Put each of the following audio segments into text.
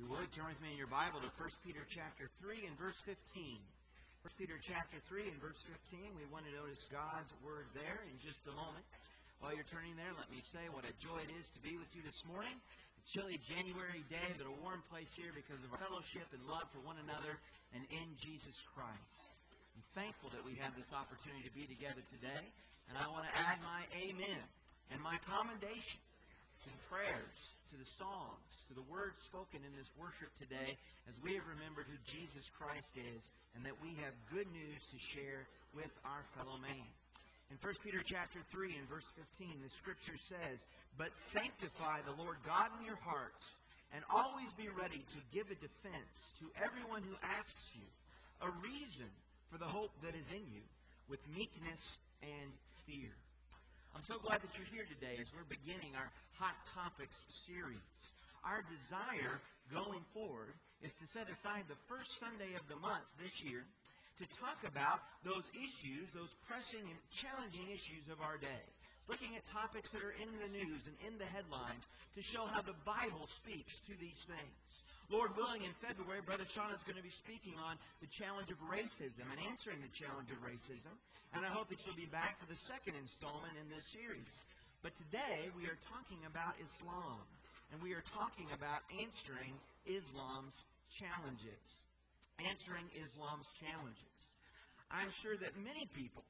you would, turn with me in your Bible to 1 Peter chapter 3 and verse 15. 1 Peter chapter 3 and verse 15. We want to notice God's Word there in just a moment. While you're turning there, let me say what a joy it is to be with you this morning. A chilly January day, but a warm place here because of our fellowship and love for one another and in Jesus Christ. I'm thankful that we have this opportunity to be together today, and I want to add my amen and my commendation to the prayers, to the songs, to the words spoken in this worship today as we have remembered who Jesus Christ is and that we have good news to share with our fellow man. In 1 Peter chapter 3 and verse 15, the Scripture says, "But sanctify the Lord God in your hearts, and always be ready to give a defense to everyone who asks you a reason for the hope that is in you, with meekness and fear." I'm so glad that you're here today as we're beginning our Hot Topics series. Our desire going forward is to set aside the first Sunday of the month this year to talk about those issues, those pressing and challenging issues of our day. Looking at topics that are in the news and in the headlines to show how the Bible speaks to these things. Lord willing, in February, Brother Sean is going to be speaking on the challenge of racism and answering the challenge of racism. And I hope that you'll be back for the second installment in this series. But today, we are talking about Islam. And we are talking about answering Islam's challenges. Answering Islam's challenges. I'm sure that many people,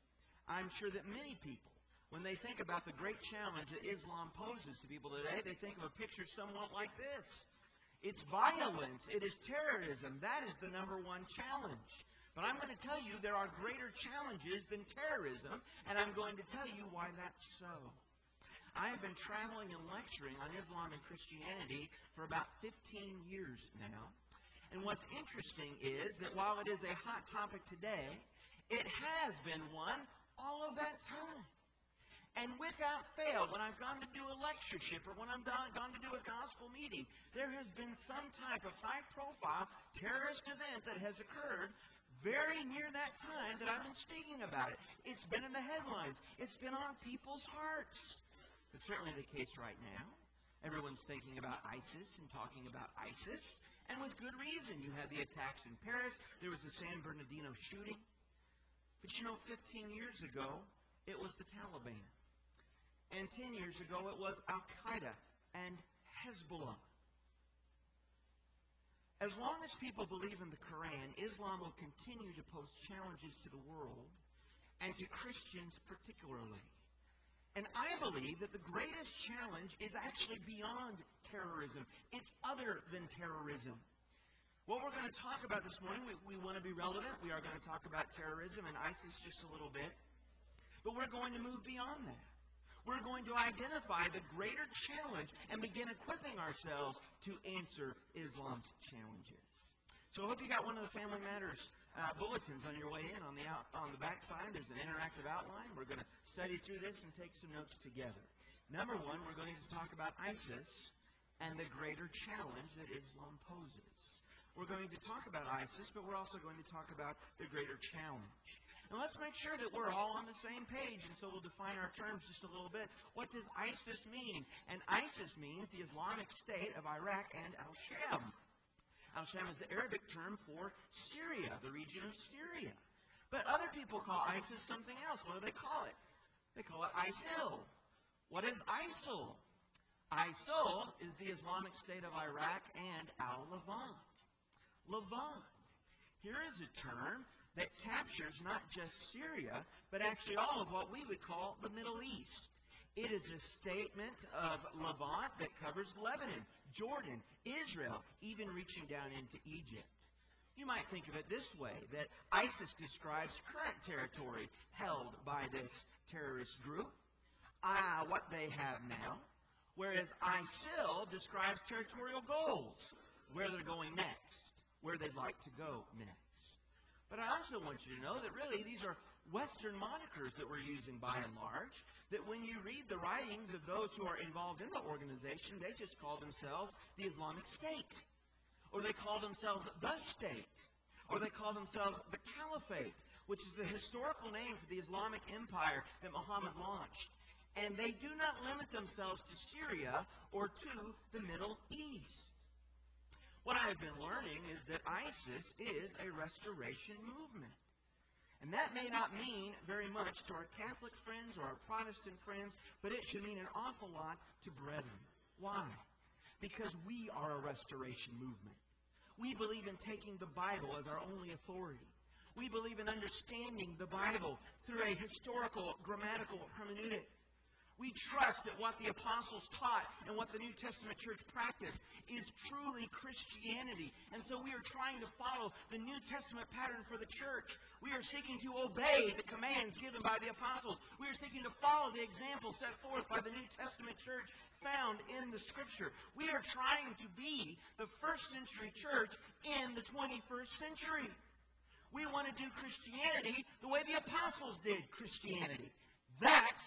when they think about the great challenge that Islam poses to people today, they think of a picture somewhat like this. It's violence. It is terrorism. That is the number one challenge. But I'm going to tell you there are greater challenges than terrorism, and I'm going to tell you why that's so. I have been traveling and lecturing on Islam and Christianity for about 15 years now. And what's interesting is that while it is a hot topic today, it has been one all of that time. And without fail, when I've gone to do a lectureship or when I've gone to do a gospel meeting, there has been some type of high-profile terrorist event that has occurred very near that time that I've been speaking about it. It's been in the headlines. It's been on people's hearts. It's certainly the case right now. Everyone's thinking about ISIS and talking about ISIS. And with good reason. You had the attacks in Paris. There was the San Bernardino shooting. But 15 years ago, it was the Taliban. And 10 years ago, it was Al-Qaeda and Hezbollah. As long as people believe in the Quran, Islam will continue to pose challenges to the world, and to Christians particularly. And I believe that the greatest challenge is actually beyond terrorism. It's other than terrorism. What we're going to talk about this morning, we want to be relevant. We are going to talk about terrorism and ISIS just a little bit. But we're going to move beyond that. We're going to identify the greater challenge and begin equipping ourselves to answer Islam's challenges. So I hope you got one of the Family Matters bulletins on your way in. On the back side, there's an interactive outline. We're going to study through this and take some notes together. Number one, we're going to talk about ISIS and the greater challenge that Islam poses. We're going to talk about ISIS, but we're also going to talk about the greater challenge. And let's make sure that we're all on the same page, and so we'll define our terms just a little bit. What does ISIS mean? And ISIS means the Islamic State of Iraq and Al-Sham. Al-Sham is the Arabic term for Syria, the region of Syria. But other people call ISIS something else. What do they call it? They call it ISIL. What is ISIL? ISIL is the Islamic State of Iraq and Al-Levant. Levant. Here is a term that captures not just Syria, but actually all of what we would call the Middle East. It is a statement of Levant that covers Lebanon, Jordan, Israel, even reaching down into Egypt. You might think of it this way, that ISIS describes current territory held by this terrorist group, what they have now, whereas ISIL describes territorial goals, where they're going next, where they'd like to go next. But I also want you to know that really these are Western monikers that we're using by and large, that when you read the writings of those who are involved in the organization, they just call themselves the Islamic State. Or they call themselves the State. Or they call themselves the Caliphate, which is the historical name for the Islamic Empire that Muhammad launched. And they do not limit themselves to Syria or to the Middle East. What I I have been learning is that ISIS is a restoration movement. And that may not mean very much to our Catholic friends or our Protestant friends, but it should mean an awful lot to brethren. Why? Because we are a restoration movement. We believe in taking the Bible as our only authority. We believe in understanding the Bible through a historical, grammatical hermeneutic. We trust that what the apostles taught and what the New Testament church practiced is truly Christianity. And so we are trying to follow the New Testament pattern for the church. We are seeking to obey the commands given by the apostles. We are seeking to follow the example set forth by the New Testament church found in the Scripture. We are trying to be the first century church in the 21st century. We want to do Christianity the way the apostles did Christianity. That's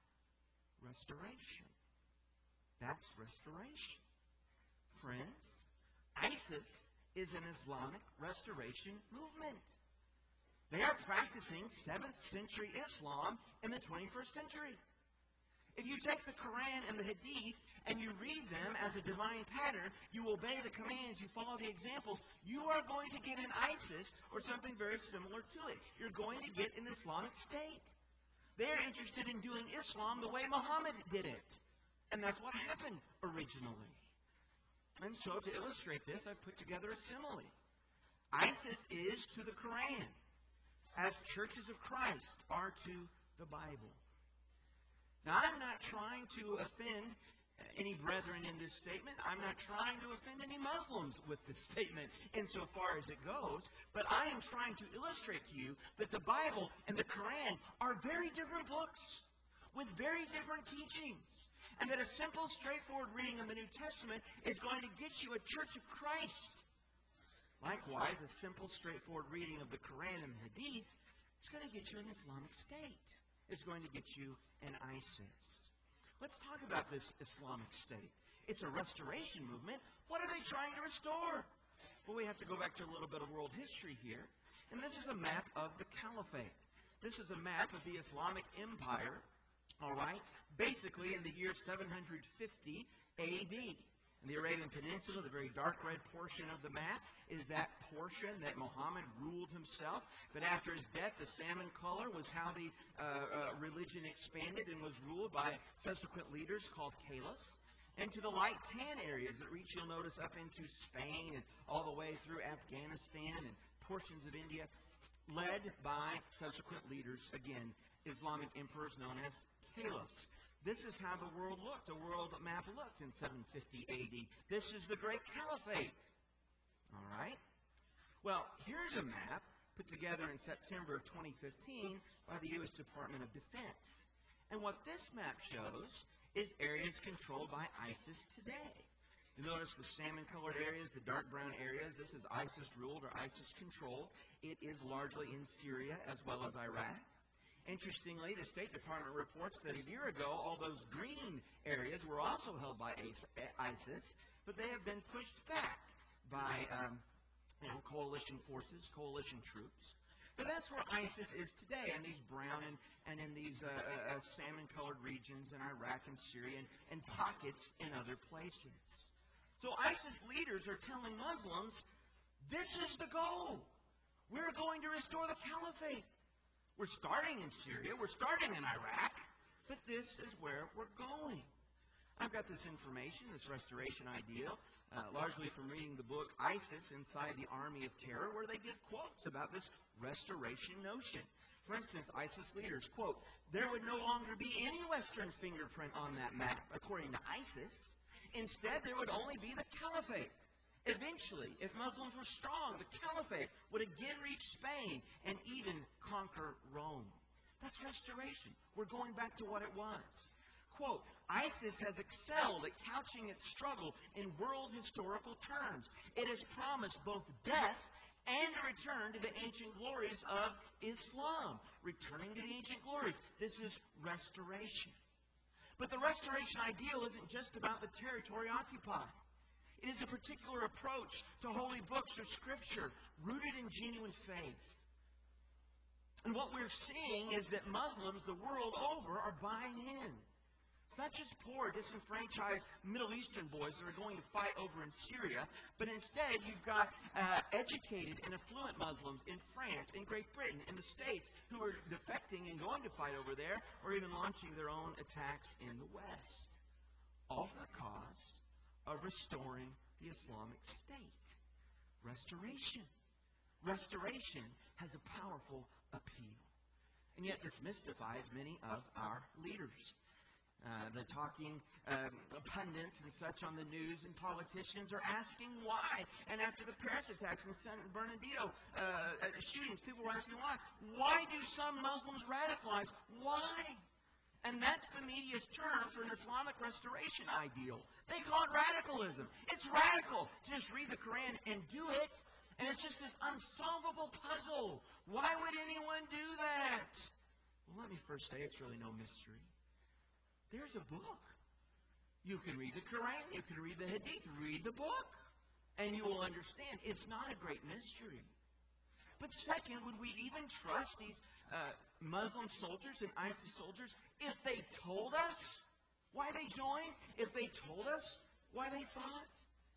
restoration. That's restoration. Friends, ISIS is an Islamic restoration movement. They are practicing 7th century Islam in the 21st century. If you take the Quran and the Hadith and you read them as a divine pattern, you obey the commands, you follow the examples, you are going to get an ISIS or something very similar to it. You're going to get an Islamic state. They're interested in doing Islam the way Muhammad did it. And that's what happened originally. And so to illustrate this, I've put together a simile. ISIS is to the Quran as churches of Christ are to the Bible. Now, I'm not trying to offend any brethren in this statement. I'm not trying to offend any Muslims with this statement insofar as it goes. But I am trying to illustrate to you that the Bible and the Quran are very different books with very different teachings. And that a simple, straightforward reading of the New Testament is going to get you a church of Christ. Likewise, a simple, straightforward reading of the Quran and the Hadith is going to get you an Islamic state. It's going to get you an ISIS. Let's talk about this Islamic state. It's a restoration movement. What are they trying to restore? Well, we have to go back to a little bit of world history here. And this is a map of the Caliphate. This is a map of the Islamic Empire, all right, basically in the year 750 A.D. And the Arabian Peninsula, the very dark red portion of the map, is that portion that Muhammad ruled himself. But after his death, the salmon color was how the religion expanded and was ruled by subsequent leaders called caliphs. And to the light tan areas that reach, you'll notice, up into Spain and all the way through Afghanistan and portions of India, led by subsequent leaders, again, Islamic emperors known as caliphs. This is how the world looked. The world map looked in 750 A.D. This is the Great Caliphate. All right? Well, here's a map put together in September of 2015 by the U.S. Department of Defense. And what this map shows is areas controlled by ISIS today. You notice the salmon-colored areas, the dark brown areas. This is ISIS-ruled or ISIS-controlled. It is largely in Syria as well as Iraq. Interestingly, the State Department reports that a year ago, all those green areas were also held by ISIS, but they have been pushed back by coalition forces, coalition troops. But that's where ISIS is today, in these brown and in these salmon-colored regions in Iraq and Syria and pockets in other places. So ISIS leaders are telling Muslims, this is the goal. We're going to restore the caliphate. We're starting in Syria, we're starting in Iraq, but this is where we're going. I've got this information, this restoration ideal, largely from reading the book ISIS Inside the Army of Terror, where they give quotes about this restoration notion. For instance, ISIS leaders, quote, there would no longer be any Western fingerprint on that map, according to ISIS. Instead, there would only be the caliphate. Eventually, if Muslims were strong, the caliphate would again reach Spain and even conquer Rome. That's restoration. We're going back to what it was. Quote, ISIS has excelled at couching its struggle in world historical terms. It has promised both death and a return to the ancient glories of Islam. Returning to the ancient glories. This is restoration. But the restoration ideal isn't just about the territory occupied. It is a particular approach to holy books or Scripture rooted in genuine faith. And what we're seeing is that Muslims the world over are buying in. It's not just poor, disenfranchised Middle Eastern boys that are going to fight over in Syria, but instead you've got educated and affluent Muslims in France, in Great Britain, in the States who are defecting and going to fight over there, or even launching their own attacks in the West. All for the cause of restoring the Islamic State. Restoration. Restoration has a powerful appeal. And yet this mystifies many of our leaders. The talking pundits and such on the news and politicians are asking why. And after the Paris attacks and San Bernardino shootings, people were asking why. Why do some Muslims radicalize? Why? And that's the media's term for an Islamic restoration ideal. They call it radicalism. It's radical to just read the Quran and do it. And it's just this unsolvable puzzle. Why would anyone do that? Well, let me first say it's really no mystery. There's a book. You can read the Quran, you can read the Hadith, read the book, and you will understand it's not a great mystery. But second, would we even trust these Muslim soldiers and ISIS soldiers if they told us why they joined, if they told us why they fought?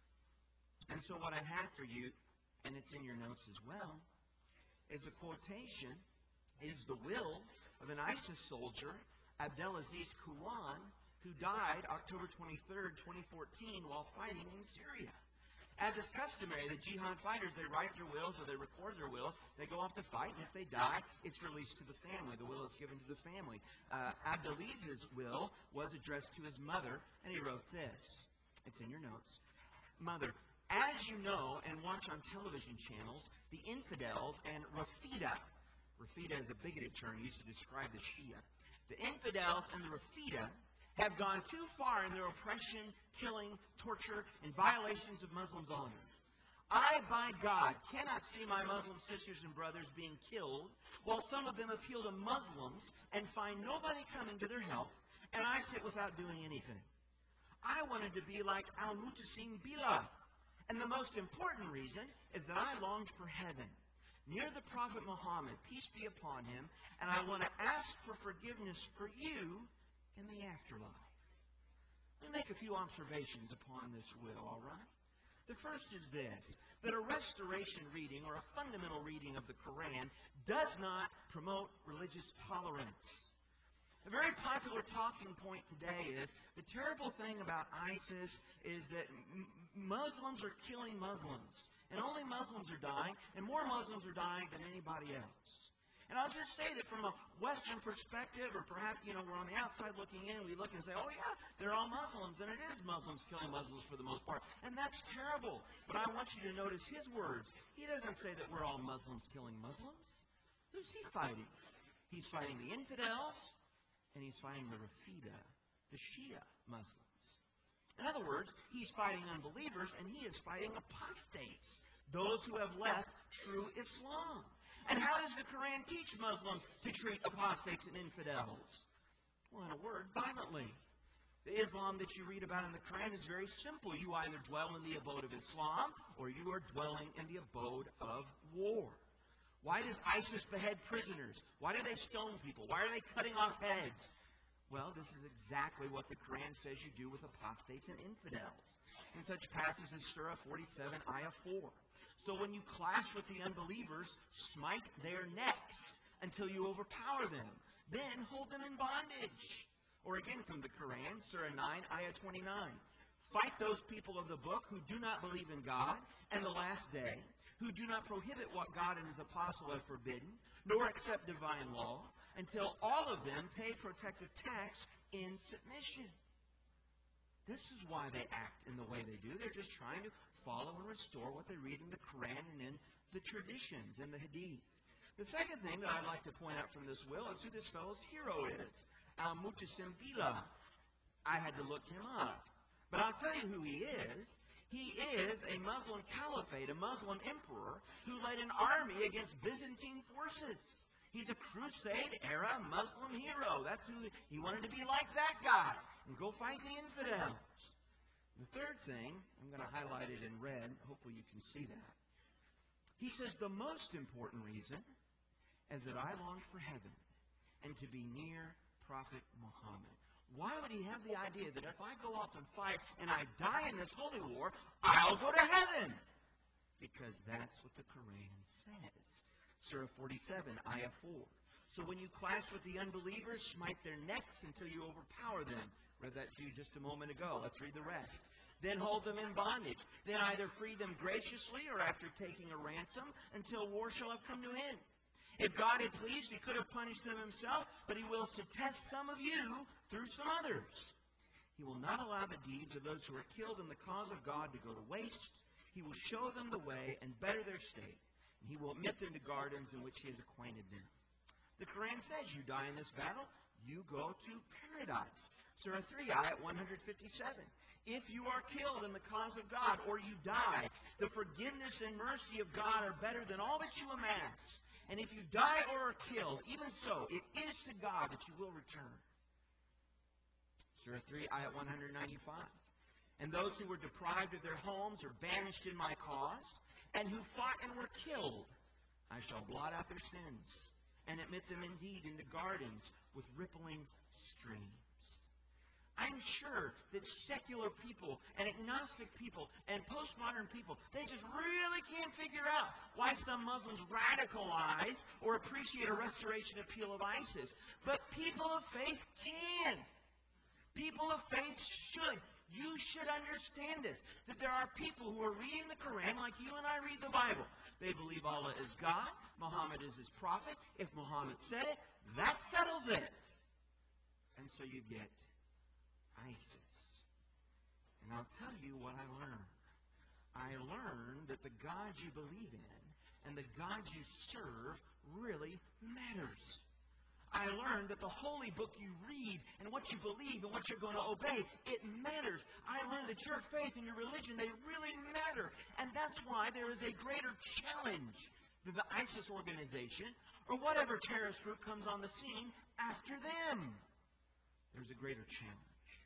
And so what I have for you, and it's in your notes as well, is a quotation, is the will of an ISIS soldier, Abdelaziz Kouan, who died October 23rd, 2014, while fighting in Syria. As is customary, the jihad fighters, they write their wills or they record their wills. They go off to fight, and if they die, it's released to the family. The will is given to the family. Abdelaziz's will was addressed to his mother, and he wrote this. It's in your notes. Mother, as you know and watch on television channels, the infidels and Rafida is a bigoted term used to describe the Shia. The infidels and the Rafida have gone too far in their oppression, killing, torture, and violations of Muslims' honor. I, by God, cannot see my Muslim sisters and brothers being killed, while some of them appeal to Muslims and find nobody coming to their help, and I sit without doing anything. I wanted to be like Al-Mutasim Billah, and the most important reason is that I longed for heaven, near the Prophet Muhammad, peace be upon him, and I want to ask for forgiveness for you in the afterlife. Let me make a few observations upon this will, all right? The first is this, that a restoration reading or a fundamental reading of the Quran does not promote religious tolerance. A very popular talking point today is the terrible thing about ISIS is that Muslims are killing Muslims. And only Muslims are dying, and more Muslims are dying than anybody else. And I'll just say that from a Western perspective, or perhaps, we're on the outside looking in, we look and say, oh yeah, they're all Muslims, and it is Muslims killing Muslims for the most part. And that's terrible. But I want you to notice his words. He doesn't say that we're all Muslims killing Muslims. Who's he fighting? He's fighting the infidels, and he's fighting the Rafida, the Shia Muslims. In other words, he's fighting unbelievers, and he is fighting apostates, those who have left true Islam. And how does the Quran teach Muslims to treat apostates and infidels? Well, in a word, violently. The Islam that you read about in the Quran is very simple. You either dwell in the abode of Islam, or you are dwelling in the abode of war. Why does ISIS behead prisoners? Why do they stone people? Why are they cutting off heads? Well, this is exactly what the Quran says you do with apostates and infidels. In such passages as Surah 47, Ayah 4. So when you clash with the unbelievers, smite their necks until you overpower them. Then hold them in bondage. Or again from the Quran, Surah 9, Ayah 29. Fight those people of the book who do not believe in God and the last day, who do not prohibit what God and His apostle have forbidden, nor accept divine law, until all of them pay protective tax in submission. This is why they act in the way they do. They're just trying to follow and restore what they read in the Quran and in the traditions and the Hadith. The second thing that I'd like to point out from this will is who this fellow's hero is. Al-Mutasim Billah. I had to look him up. But I'll tell you who he is. He is a Muslim caliphate, a Muslim emperor, who led an army against Byzantine forces. He's a Crusade-era Muslim hero. That's who he wanted to be like that guy and go fight the infidels. The third thing, I'm going to highlight it in red. Hopefully you can see that. He says the most important reason is that I long for heaven and to be near Prophet Muhammad. Why would he have the idea that if I go off and fight and I die in this holy war, I'll go to heaven? Because that's what the Quran says. Surah 47, Ayah 4. So when you clash with the unbelievers, smite their necks until you overpower them. Read that to you just a moment ago. Let's read the rest. Then hold them in bondage. Then either free them graciously or after taking a ransom until war shall have come to an end. If God had pleased, He could have punished them Himself, but He wills to test some of you through some others. He will not allow the deeds of those who are killed in the cause of God to go to waste. He will show them the way and better their state. And He will admit them to gardens in which He has acquainted them. The Quran says you die in this battle, you go to paradise. Surah 3, Ayat 157. If you are killed in the cause of God or you die, the forgiveness and mercy of God are better than all that you amass. And if you die or are killed, even so, it is to God that you will return. Surah 3, Ayat 195. And those who were deprived of their homes or banished in my cause, and who fought and were killed, I shall blot out their sins, and admit them indeed into gardens with rippling streams. I'm sure that secular people and agnostic people and postmodern people, they just really can't figure out why some Muslims radicalize or appreciate a restoration appeal of ISIS. But people of faith can. People of faith should. You should understand this, that there are people who are reading the Quran like you and I read the Bible. They believe Allah is God, Muhammad is His prophet. If Muhammad said it, that settles it. And so you get ISIS. And I'll tell you what I learned. I learned that the God you believe in and the God you serve really matters. I learned that the holy book you read and what you believe and what you're going to obey, it matters. I learned that your faith and your religion, they really matter. And that's why there is a greater challenge than the ISIS organization or whatever terrorist group comes on the scene after them. There's a greater challenge.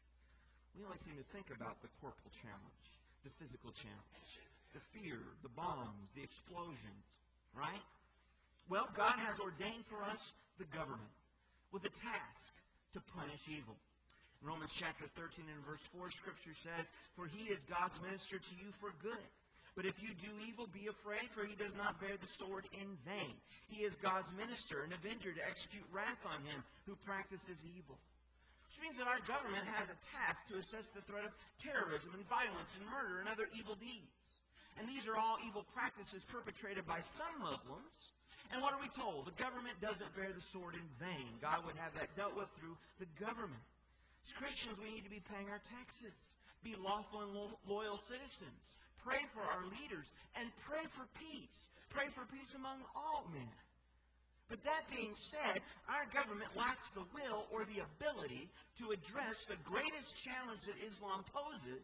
We only seem to think about the corporal challenge, the physical challenge, the fear, the bombs, the explosions, right? Well, God has ordained for us the government with a task to punish evil. In Romans chapter 13 and verse 4, Scripture says, "For He is God's minister to you for good. But if you do evil, be afraid, for He does not bear the sword in vain. He is God's minister, an avenger to execute wrath on him who practices evil." Which means that our government has a task to assess the threat of terrorism and violence and murder and other evil deeds. And these are all evil practices perpetrated by some Muslims. And what are we told? The government doesn't bear the sword in vain. God would have that dealt with through the government. As Christians, we need to be paying our taxes, be lawful and loyal citizens, pray for our leaders, and pray for peace. Pray for peace among all men. But that being said, our government lacks the will or the ability to address the greatest challenge that Islam poses: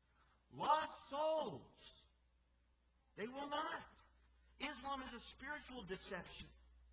lost souls. They will not. Islam is a spiritual deception.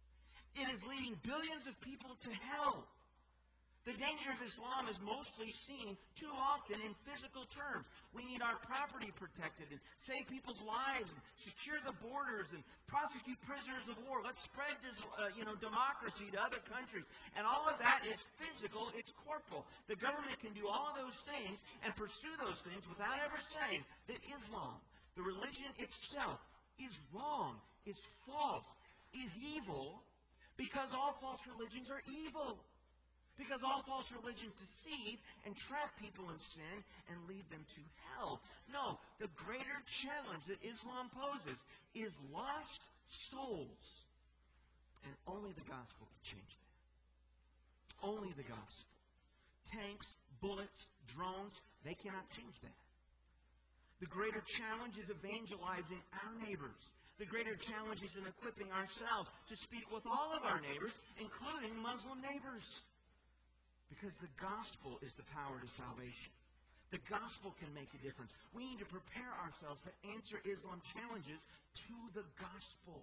It is leading billions of people to hell. The danger of Islam is mostly seen too often in physical terms. We need our property protected and save people's lives and secure the borders and prosecute prisoners of war. Let's spread this, democracy to other countries. And all of that is physical. It's corporal. The government can do all those things and pursue those things without ever saying that Islam, the religion itself, is wrong, is false, is evil, because all false religions are evil. Because all false religions deceive and trap people in sin and lead them to hell. No, the greater challenge that Islam poses is lost souls. And only the gospel can change that. Only the gospel. Tanks, bullets, drones, they cannot change that. The greater challenge is evangelizing our neighbors. The greater challenge is in equipping ourselves to speak with all of our neighbors, including Muslim neighbors. Because the gospel is the power to salvation. The gospel can make a difference. We need to prepare ourselves to answer Islam's challenges to the gospel.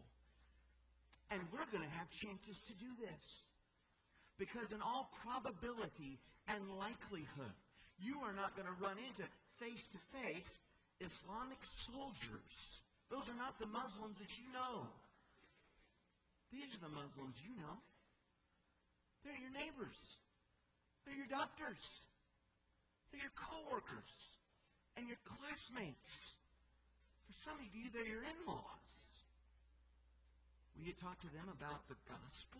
And we're going to have chances to do this. Because in all probability and likelihood, you are not going to run into face-to-face Islamic soldiers. Those are not the Muslims that you know. These are the Muslims you know. They're your neighbors. They're your doctors. They're your coworkers and your classmates. For some of you, they're your in-laws. Will you talk to them about the gospel?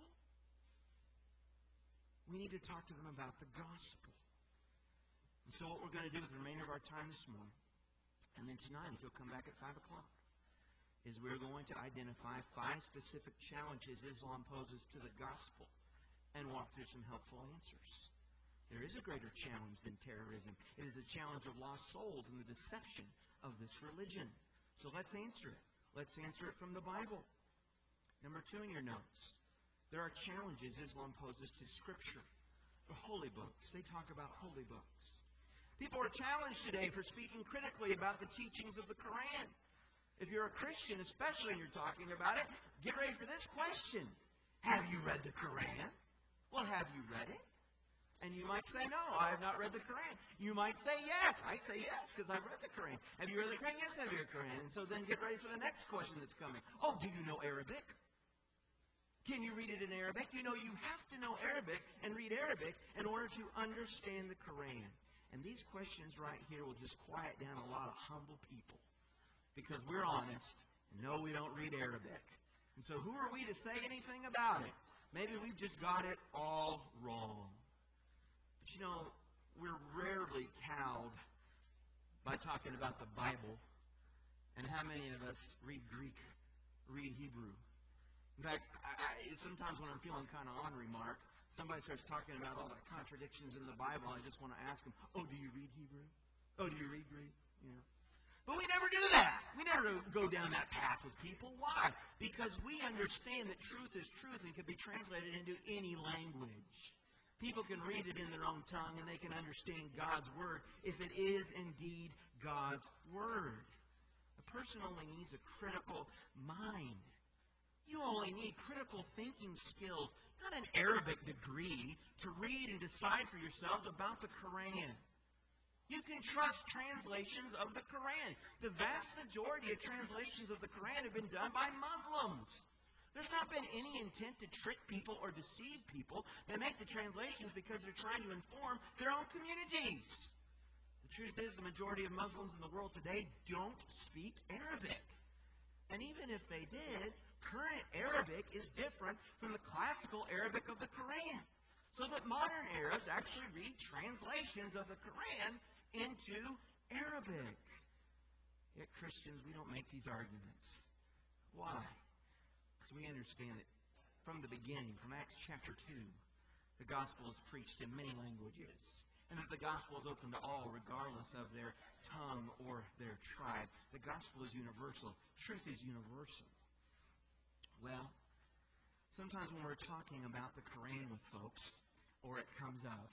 We need to talk to them about the gospel. And so what we're going to do with the remainder of our time this morning, and then tonight, if you'll come back at 5 o'clock, is we're going to identify 5 specific challenges Islam poses to the gospel and walk through some helpful answers. There is a greater challenge than terrorism. It is a challenge of lost souls and the deception of this religion. So let's answer it. Let's answer it from the Bible. Number 2 in your notes. There are challenges Islam poses to Scripture. The holy books. They talk about holy books. People are challenged today for speaking critically about the teachings of the Quran. If you're a Christian, especially, and you're talking about it, get ready for this question. Have you read the Quran? Well, have you read it? And you might say, no, I have not read the Quran. You might say, yes. I say yes, because I've read the Quran. Have you read the Quran? Yes, I have read the Quran. And so then get ready for the next question that's coming. Oh, do you know Arabic? Can you read it in Arabic? You know, you have to know Arabic and read Arabic in order to understand the Quran. And these questions right here will just quiet down a lot of humble people. Because we're honest, and no, we don't read Arabic. And so who are we to say anything about it? Maybe we've just got it all wrong. But you know, we're rarely cowed by talking about the Bible. And how many of us read Greek, read Hebrew? In fact, sometimes when I'm feeling kind of ornery, Mark, somebody starts talking about all the contradictions in the Bible, I just want to ask them, oh, do you read Hebrew? Oh, do you read Greek? You know. But we never do that. We never go down that path with people. Why? Because we understand that truth is truth and can be translated into any language. People can read it in their own tongue and they can understand God's Word if it is indeed God's Word. A person only needs a critical mind. You only need critical thinking skills, not an Arabic degree, to read and decide for yourselves about the Quran. You can trust translations of the Quran. The vast majority of translations of the Quran have been done by Muslims. There's not been any intent to trick people or deceive people. They make the translations because they're trying to inform their own communities. The truth is, the majority of Muslims in the world today don't speak Arabic. And even if they did, current Arabic is different from the classical Arabic of the Quran. So that modern Arabs actually read translations of the Quran into Arabic. Yet Christians, we don't make these arguments. Why? Because we understand that from the beginning, from Acts chapter 2, the gospel is preached in many languages. And that the gospel is open to all, regardless of their tongue or their tribe. The gospel is universal. Truth is universal. Well, sometimes when we're talking about the Quran with folks, or it comes up,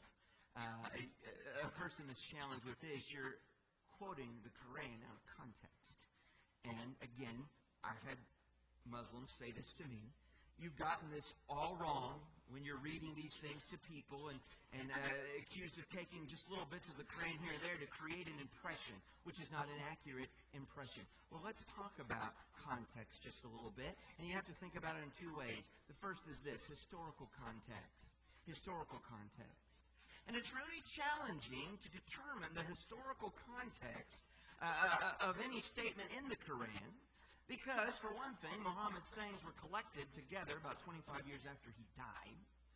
a person is challenged with this. You're quoting the Quran out of context. And again, I've had Muslims say this to me. You've gotten this all wrong when you're reading these things to people and accused of taking just little bits of the Quran here and there to create an impression, which is not an accurate impression. Well, let's talk about context just a little bit. And you have to think about it in 2 ways. The first is this, historical context. Historical context. And it's really challenging to determine the historical context of any statement in the Quran because, for one thing, Muhammad's sayings were collected together about 25 years after he died.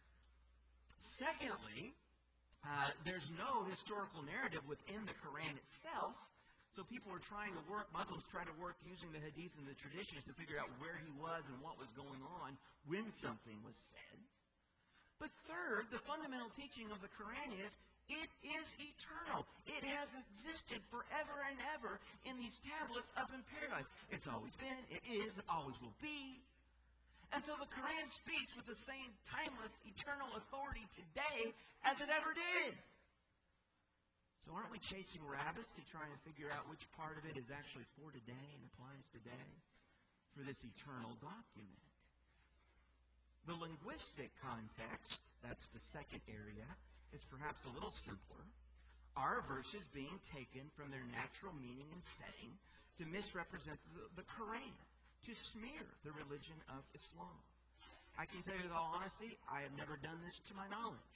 Secondly, there's no historical narrative within the Quran itself, so people are trying to work, Muslims try to work using the Hadith and the traditions to figure out where he was and what was going on when something was said. But third, the fundamental teaching of the Quran is it is eternal. It has existed forever and ever in these tablets up in paradise. It's always been, it is, it always will be. And so the Quran speaks with the same timeless, eternal authority today as it ever did. So aren't we chasing rabbits to try and figure out which part of it is actually for today and applies today for this eternal document? The linguistic context, that's the second area, is perhaps a little simpler. Are verses being taken from their natural meaning and setting to misrepresent the Quran, to smear the religion of Islam? I can tell you with all honesty, I have never done this to my knowledge.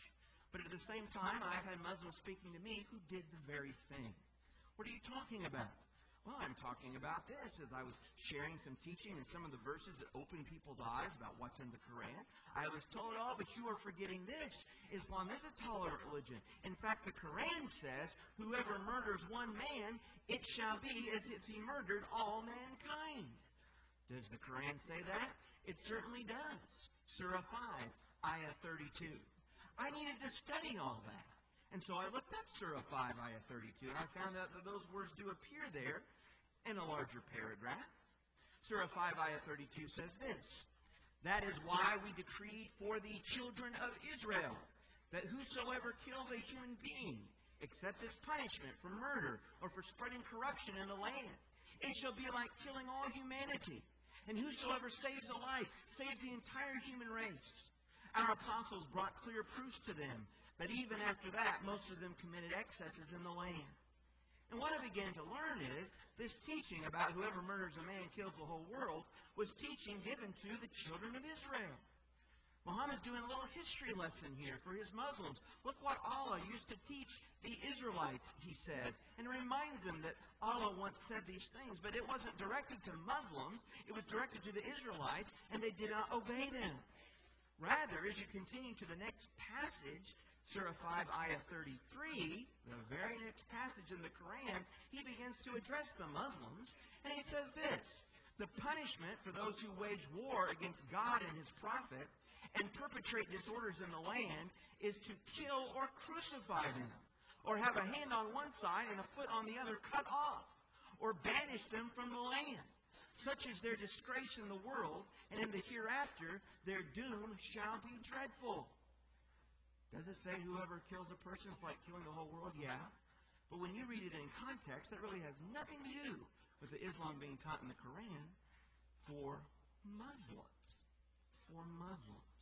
But at the same time, I've had Muslims speaking to me who did the very thing. What are you talking about? Well, I'm talking about this as I was sharing some teaching and some of the verses that open people's eyes about what's in the Quran. I was told, oh, but you are forgetting this. Islam is a tolerant religion. In fact, the Quran says, whoever murders one man, it shall be as if he murdered all mankind. Does the Quran say that? It certainly does. Surah 5, Ayah 32. I needed to study all that. And so I looked up Surah 5, Ayah 32, and I found out that those words do appear there in a larger paragraph. Surah 5, Ayah 32 says this, that is why we decreed for the children of Israel that whosoever kills a human being, except as punishment for murder or for spreading corruption in the land, it shall be like killing all humanity. And whosoever saves a life saves the entire human race. Our apostles brought clear proofs to them, but even after that, most of them committed excesses in the land. And what I began to learn is, this teaching about whoever murders a man kills the whole world was teaching given to the children of Israel. Muhammad's doing a little history lesson here for his Muslims. Look what Allah used to teach the Israelites, he says, and reminds them that Allah once said these things, but it wasn't directed to Muslims, it was directed to the Israelites, and they did not obey them. Rather, as you continue to the next passage, Surah 5, Ayah 33, the very next passage in the Quran, he begins to address the Muslims, and he says this, the punishment for those who wage war against God and His Prophet and perpetrate disorders in the land is to kill or crucify them, or have a hand on one side and a foot on the other cut off, or banish them from the land. Such is their disgrace in the world, and in the hereafter their doom shall be dreadful. Does it say whoever kills a person is like killing the whole world? Yeah. But when you read it in context, that really has nothing to do with the Islam being taught in the Quran for Muslims. For Muslims.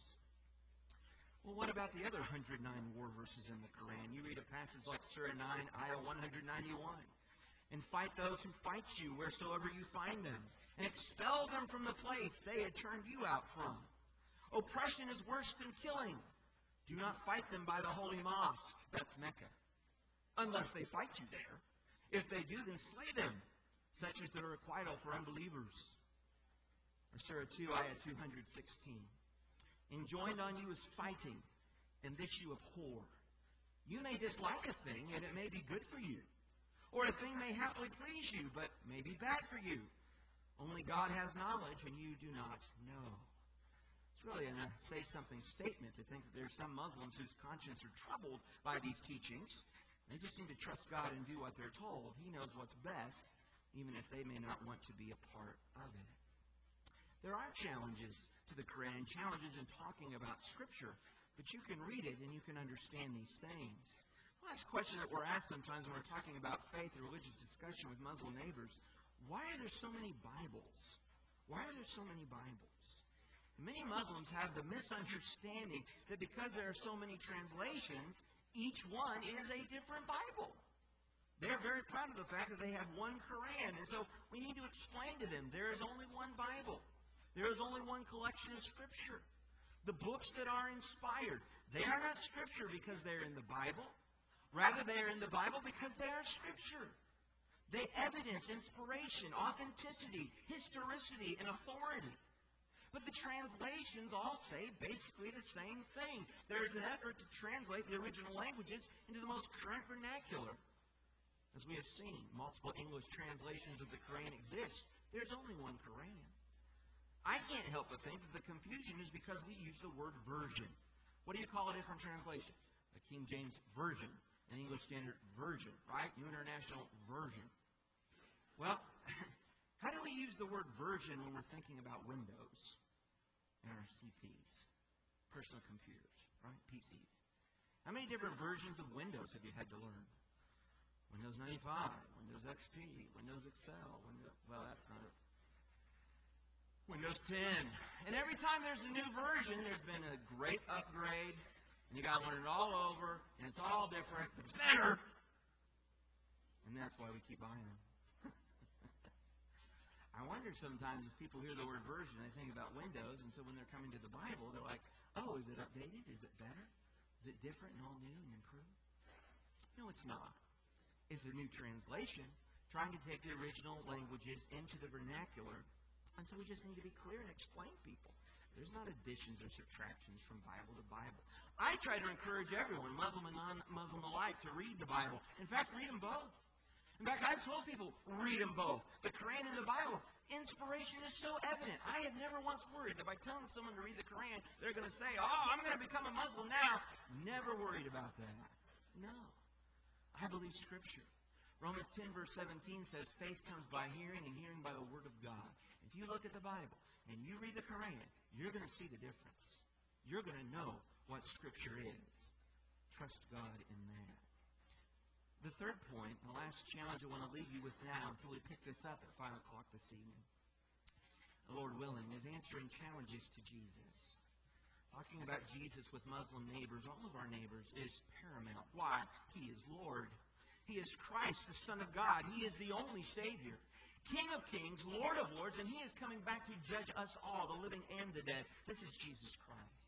Well, what about the other 109 war verses in the Quran? You read a passage like Surah 9, Ayah 191. And fight those who fight you wheresoever you find them, and expel them from the place they had turned you out from. Oppression is worse than killing. Do not fight them by the holy mosque, that's Mecca, unless they fight you there. If they do, then slay them, such as the requital for unbelievers. Or Surah 2, Ayah 216. Enjoined on you is fighting, and this you abhor. You may dislike a thing, and it may be good for you. Or a thing may happily please you, but may be bad for you. Only God has knowledge, and you do not know. It's really a say-something statement to think that there are some Muslims whose conscience are troubled by these teachings. They just need to trust God and do what they're told. He knows what's best, even if they may not want to be a part of it. There are challenges to the Quran, challenges in talking about Scripture, but you can read it and you can understand these things. Last question that we're asked sometimes when we're talking about faith and religious discussion with Muslim neighbors, why are there so many Bibles? Why are there so many Bibles? Many Muslims have the misunderstanding that because there are so many translations, each one is a different Bible. They're very proud of the fact that they have one Quran, and so we need to explain to them there is only one Bible. There is only one collection of Scripture. The books that are inspired, they are not Scripture because they're in the Bible. Rather, they are in the Bible because they are Scripture. They evidence inspiration, authenticity, historicity, and authority. But the translations all say basically the same thing. There is an effort to translate the original languages into the most current vernacular. As we have seen, multiple English translations of the Quran exist. There's only one Quran. I can't help but think that the confusion is because we use the word version. What do you call a different translation? A King James Version, an English Standard Version, right? New International Version. Well, how do we use the word version when we're thinking about Windows and our CPs, personal computers, right? PCs. How many different versions of Windows have you had to learn? Windows 95, Windows XP, Windows Excel, well, that's not it. Windows 10. And every time there's a new version, there's been a great upgrade, and you got to learn it all over, and it's all different, but it's better. And that's why we keep buying them. I wonder sometimes if people hear the word version, they think about Windows, and so when they're coming to the Bible, they're like, oh, is it updated? Is it better? Is Is it different and all new and improved? No, it's not. It's a new translation trying to take the original languages into the vernacular. And so we just need to be clear and explain people. There's not additions or subtractions from Bible to Bible. I try to encourage everyone, Muslim and non-Muslim alike, to read the Bible. In fact, read them both. In fact, I've told people, read them both. The Quran and the Bible. Inspiration is so evident. I have never once worried that by telling someone to read the Quran, they're going to say, oh, I'm going to become a Muslim now. Never worried about that. No. I believe Scripture. Romans 10 verse 17 says, faith comes by hearing and hearing by the Word of God. If you look at the Bible and you read the Quran, you're going to see the difference. You're going to know what Scripture is. Trust God in that. The third point, the last challenge I want to leave you with now until we pick this up at 5 o'clock this evening, Lord willing, is answering challenges to Jesus. Talking about Jesus with Muslim neighbors, all of our neighbors, is paramount. Why? He is Lord. He is Christ, the Son of God. He is the only Savior. King of kings, Lord of lords, and He is coming back to judge us all, the living and the dead. This is Jesus Christ.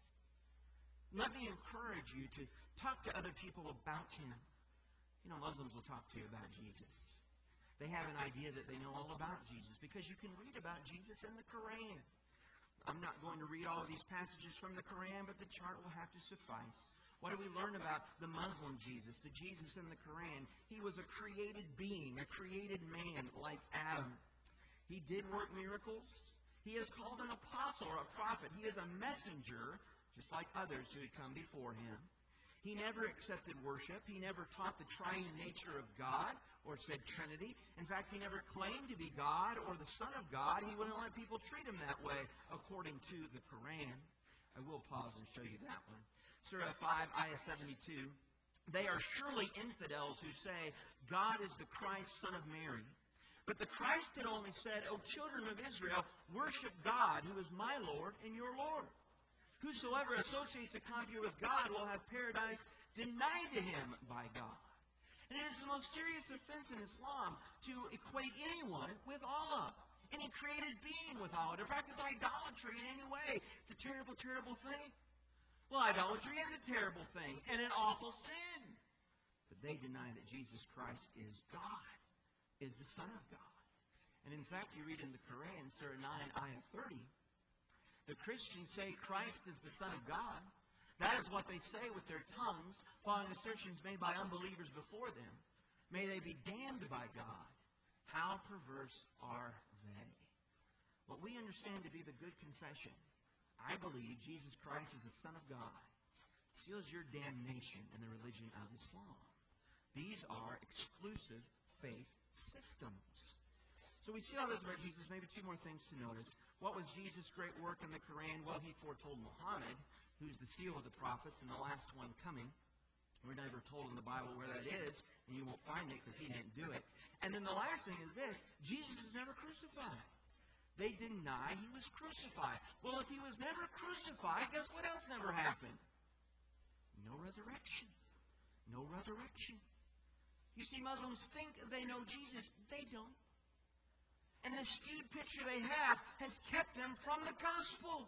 Let me encourage you to talk to other people about Him. You know, Muslims will talk to you about Jesus. They have an idea that they know all about Jesus because you can read about Jesus in the Quran. I'm not going to read all of these passages from the Quran, but the chart will have to suffice. What do we learn about the Muslim Jesus, the Jesus in the Quran? He was a created being, a created man like Adam. He did work miracles. He is called an apostle or a prophet. He is a messenger, just like others who had come before him. He never accepted worship. He never taught the triune nature of God or said Trinity. In fact, he never claimed to be God or the Son of God. He wouldn't let people treat him that way according to the Quran. I will pause and show you that one. Surah 5, Ayah 72. They are surely infidels who say, God is the Christ, Son of Mary. But the Christ had only said, O children of Israel, worship God, who is my Lord and your Lord. Whosoever associates a computer with God will have paradise denied to him by God. And it is the most serious offense in Islam to equate anyone with Allah, any created being with Allah, to practice idolatry in any way. It's a terrible, terrible thing. Well, idolatry is a terrible thing and an awful sin. But they deny that Jesus Christ is God, is the Son of God. And in fact, you read in the Quran, Surah 9, Ayah 30, the Christians say Christ is the Son of God. That is what they say with their tongues, following assertions made by unbelievers before them. May they be damned by God. How perverse are they? What we understand to be the good confession, I believe Jesus Christ is the Son of God, seals your damnation in the religion of Islam. These are exclusive faith systems. So we see all this about Jesus. Maybe two more things to notice. What was Jesus' great work in the Quran? Well, He foretold Muhammad, who's the seal of the prophets and the last one coming. We're never told in the Bible where that is, and you won't find it because He didn't do it. And then the last thing is this: Jesus is never crucified. They deny He was crucified. Well, if He was never crucified, guess what else never happened? No resurrection. No resurrection. You see, Muslims think they know Jesus. They don't. And the skewed picture they have has kept them from the gospel.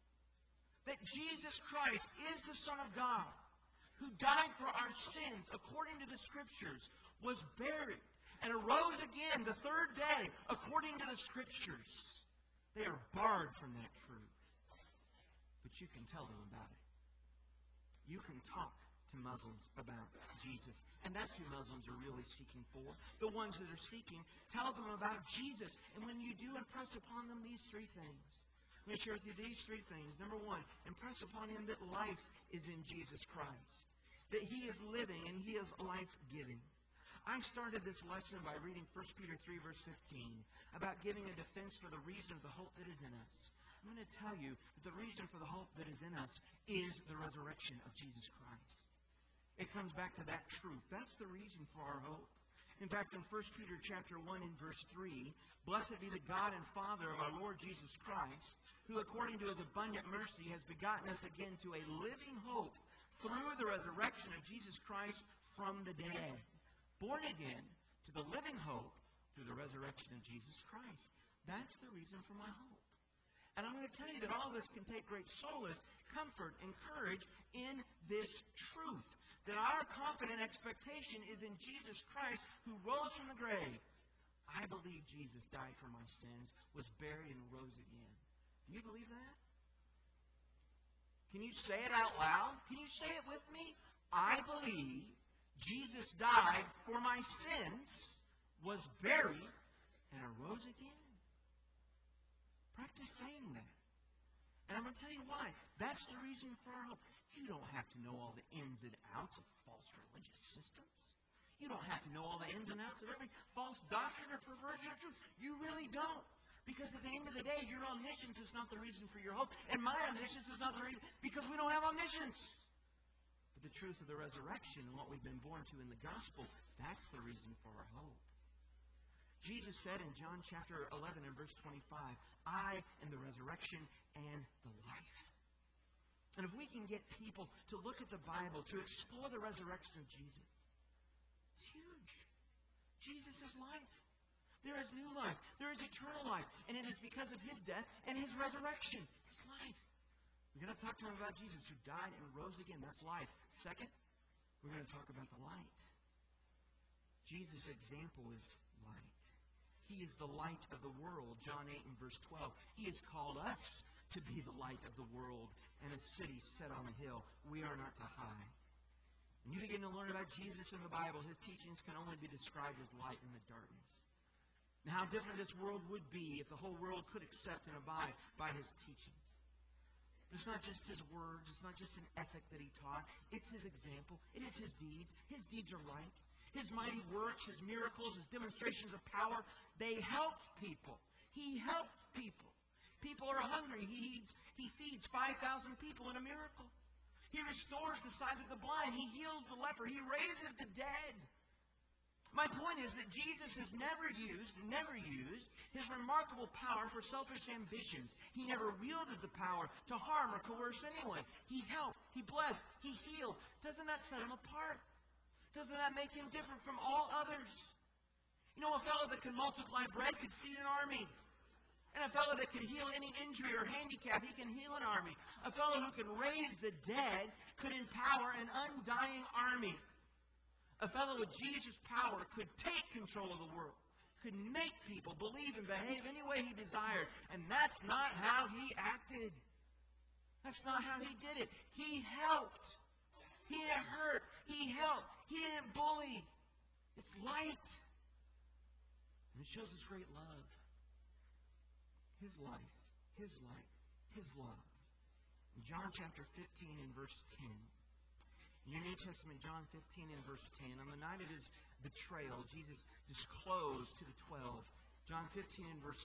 That Jesus Christ is the Son of God, who died for our sins according to the Scriptures, was buried, and arose again the third day according to the Scriptures. They are barred from that truth. But you can tell them about it. You can talk to Muslims about Jesus. And that's who Muslims are really seeking for. The ones that are seeking, tell them about Jesus. And when you do, impress upon them these three things. I'm going to share with you these three things. Number one, impress upon him that life is in Jesus Christ. That He is living and He is life-giving. I started this lesson by reading 1 Peter 3, verse 15, about giving a defense for the reason of the hope that is in us. I'm going to tell you that the reason for the hope that is in us is the resurrection of Jesus Christ. It comes back to that truth. That's the reason for our hope. In fact, in 1 Peter chapter 1 and verse 3, blessed be the God and Father of our Lord Jesus Christ, who according to His abundant mercy has begotten us again to a living hope through the resurrection of Jesus Christ from the dead. Born again to the living hope through the resurrection of Jesus Christ. That's the reason for my hope. And I'm going to tell you that all of us can take great solace, comfort, and courage in this truth. That our confident expectation is in Jesus Christ who rose from the grave. I believe Jesus died for my sins, was buried, and rose again. Do you believe that? Can you say it out loud? Can you say it with me? I believe Jesus died for my sins, was buried, and arose again. Practice saying that. And I'm going to tell you why. That's the reason for our hope. You don't have to know all the ins and outs of false religious systems. You don't have to know all the ins and outs of every false doctrine or perversion of truth. You really don't. Because at the end of the day, your omniscience is not the reason for your hope. And my omniscience is not the reason, because we don't have omniscience. But the truth of the resurrection and what we've been born to in the gospel, that's the reason for our hope. Jesus said in John chapter 11 and verse 25, I am the resurrection and the life. And if we can get people to look at the Bible, to explore the resurrection of Jesus, it's huge. Jesus is life. There is new life. There is eternal life. And it is because of His death and His resurrection. It's life. We're going to talk to Him about Jesus who died and rose again. That's life. Second, we're going to talk about the light. Jesus' example is light. He is the light of the world. John 8 and verse 12. He has called us to be the light of the world and a city set on a hill. We are not to hide. When you begin to learn about Jesus in the Bible, His teachings can only be described as light in the darkness. Now, how different this world would be if the whole world could accept and abide by His teachings. It's not just His words. It's not just an ethic that He taught. It's His example. It is His deeds. His deeds are light. His mighty works, His miracles, His demonstrations of power, they helped people. He helped people. People are hungry. He feeds 5,000 people in a miracle. He restores the sight of the blind. He heals the leper. He raises the dead. My point is that Jesus has never used His remarkable power for selfish ambitions. He never wielded the power to harm or coerce anyone. He helped. He blessed. He healed. Doesn't that set Him apart? Doesn't that make Him different from all others? You know, a fellow that can multiply bread could feed an army. And a fellow that can heal any injury or handicap, he can heal an army. A fellow who can raise the dead could empower an undying army. A fellow with Jesus' power could take control of the world, could make people believe and behave any way He desired. And that's not how He acted. That's not how He did it. He helped. He didn't hurt. He helped. He didn't bully. It's light. And it shows His great love. His life, His light, His love. In John chapter 15 and verse 10. In your New Testament, John 15 and verse 10. On the night of His betrayal, Jesus disclosed to the 12. John 15 and verse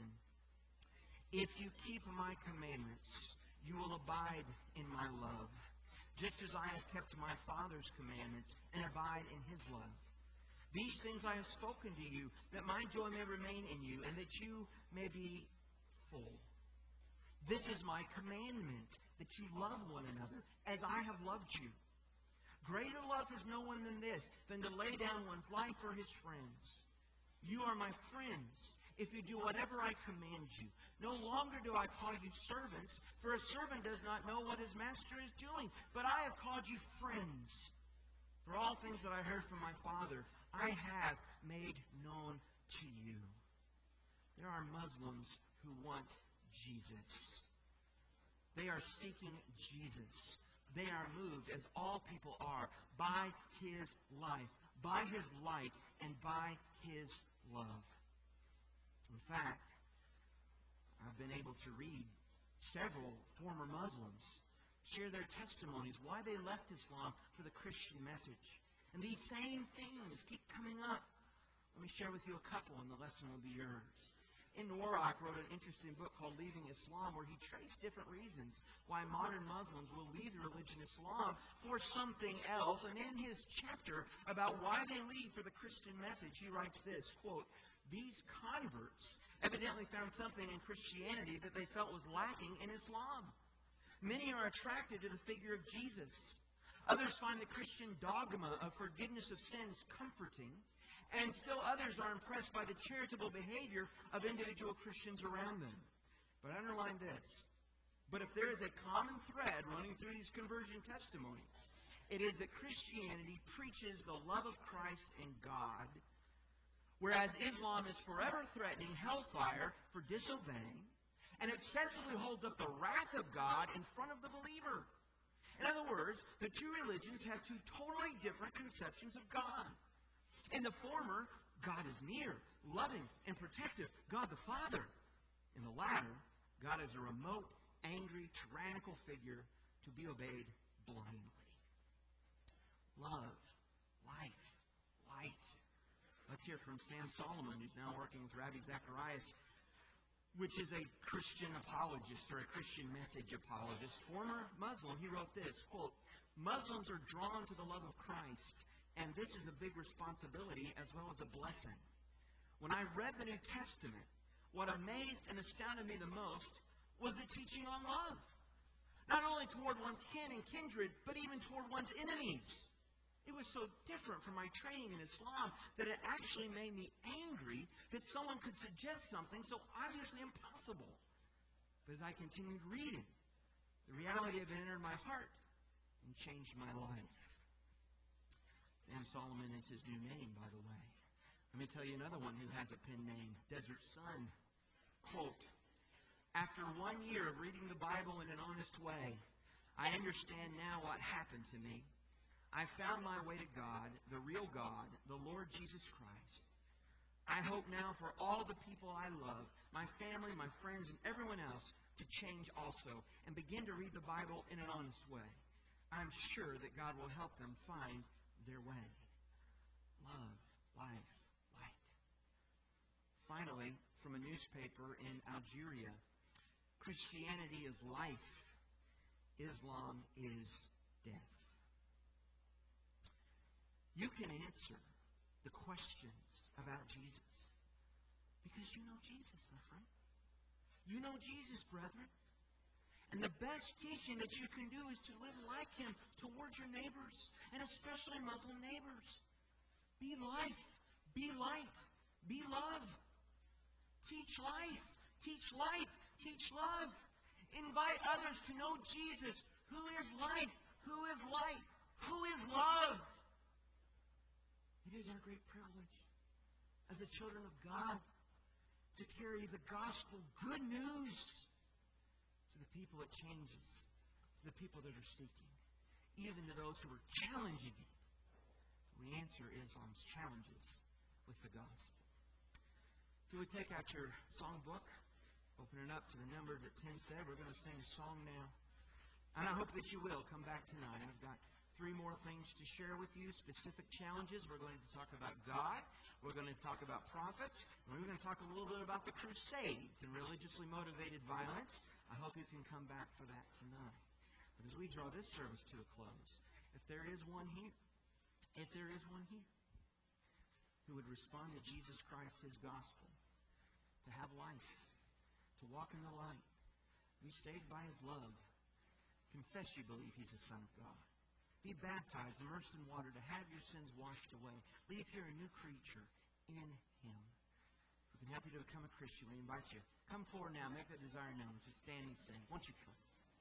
10. If you keep my commandments, you will abide in my love, just as I have kept my Father's commandments and abide in His love. These things I have spoken to you, that my joy may remain in you, and that you may be full. This is my commandment, that you love one another, as I have loved you. Greater love has no one than this, than to lay down one's life for his friends. You are my friends, if you do whatever I command you. No longer do I call you servants, for a servant does not know what his master is doing. But I have called you friends. For all things that I heard from my Father, I have made known to you. There are Muslims who want Jesus. They are seeking Jesus. They are moved, as all people are, by His life, by His light, and by His love. In fact, I've been able to read several former Muslims share their testimonies why they left Islam for the Christian message. And these same things keep coming up. Let me share with you a couple, and the lesson will be yours. In Warrock wrote an interesting book called Leaving Islam, where he traced different reasons why modern Muslims will leave the religion Islam for something else. And in his chapter about why they leave for the Christian message, he writes this, quote, these converts evidently found something in Christianity that they felt was lacking in Islam. Many are attracted to the figure of Jesus. Others find the Christian dogma of forgiveness of sins comforting. And still others are impressed by the charitable behavior of individual Christians around them. But underline this. But if there is a common thread running through these conversion testimonies, it is that Christianity preaches the love of Christ and God, whereas Islam is forever threatening hellfire for disobeying, and ostensibly holds up the wrath of God in front of the believer. In other words, the two religions have two totally different conceptions of God. In the former, God is near, loving, and protective, God the Father. In the latter, God is a remote, angry, tyrannical figure to be obeyed blindly. Love, life, light. Let's hear from Sam Solomon, who's now working with Ravi Zacharias, which is a Christian apologist or a Christian message apologist. Former Muslim, he wrote this, quote, Muslims are drawn to the love of Christ, and this is a big responsibility as well as a blessing. When I read the New Testament, what amazed and astounded me the most was the teaching on love. Not only toward one's kin and kindred, but even toward one's enemies. It was so different from my training in Islam that it actually made me angry that someone could suggest something so obviously impossible. But as I continued reading, the reality of it entered my heart and changed my life. Sam Solomon is his new name, by the way. Let me tell you another one who has a pen name, Desert Sun. Quote, after 1 year of reading the Bible in an honest way, I understand now what happened to me. I found my way to God, the real God, the Lord Jesus Christ. I hope now for all the people I love, my family, my friends, and everyone else, to change also and begin to read the Bible in an honest way. I'm sure that God will help them find their way. Love, life, light. Finally, from a newspaper in Algeria, Christianity is life. Islam is death. You can answer the questions about Jesus because you know Jesus, my friend. You know Jesus, brethren. And the best teaching that you can do is to live like Him towards your neighbors, and especially Muslim neighbors. Be life. Be light. Be love. Teach life. Teach light. Teach love. Invite others to know Jesus, who is life, who is light, who is love. It is our great privilege as the children of God to carry the gospel good news to the people it changes, to the people that are seeking, even to those who are challenging it. We answer Islam's challenges with the gospel. So we take out your songbook, open it up to the number that Tim said. We're going to sing a song now. And I hope that you will come back tonight. I've got 3 more things to share with you, specific challenges. We're going to talk about God. We're going to talk about prophets. And we're going to talk a little bit about the Crusades and religiously motivated violence. I hope you can come back for that tonight. But as we draw this service to a close, if there is one here who would respond to Jesus Christ, His gospel, to have life, to walk in the light, be saved by His love, confess you believe He's the Son of God, be baptized, immersed in water, to have your sins washed away, leave here a new creature in Him. We've been happy to become a Christian. We invite you. Come forward now. Make that desire known. Just stand and sing. Won't you come?